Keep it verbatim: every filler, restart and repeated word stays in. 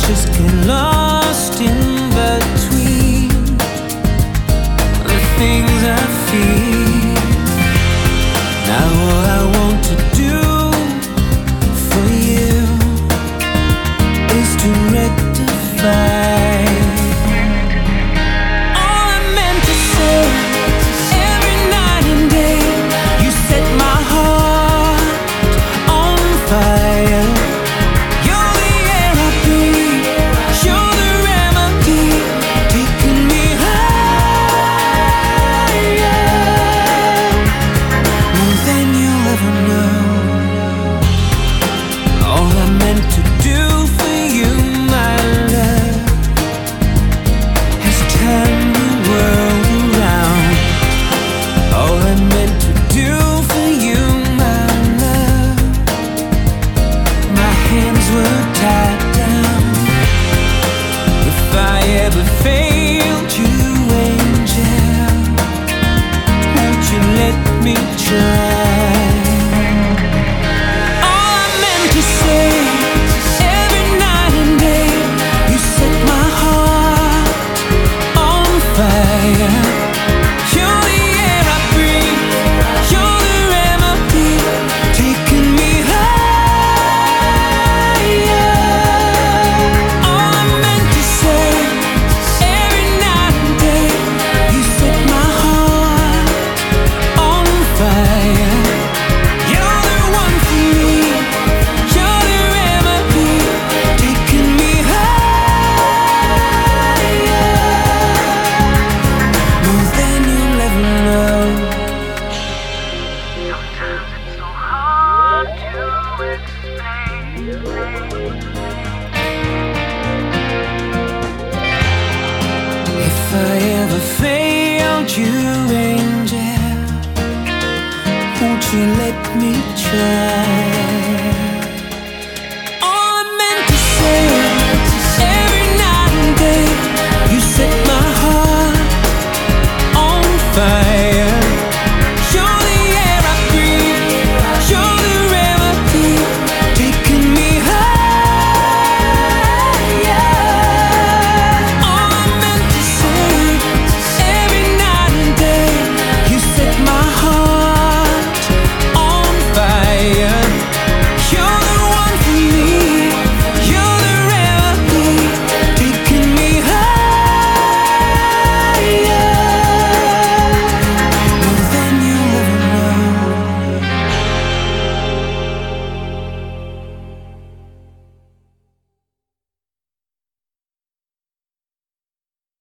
just get lost in between the things I feel. Now all I want to do for you is to rectify all I meant to say. Every night and day you set my heart on fire. You're the air I breathe, you're the remedy, taking me higher, more than you'll ever know. All I meant to do for you, my love, has turned the world around. All I meant to do for you, my love, my hands were tied down. If I ever failed you, angel, won't you let me try? All I meant to say, every night and day you set my heart on fire. You're the air I breathe, you're the remedy, taking me higher. All I meant to say, every night and day you set my heart on fire. You're the one for me, you're the remedy, taking me higher, more than you'll ever know. Sometimes it's so hard to explain. If I ever failed you, angel, won't you let me try?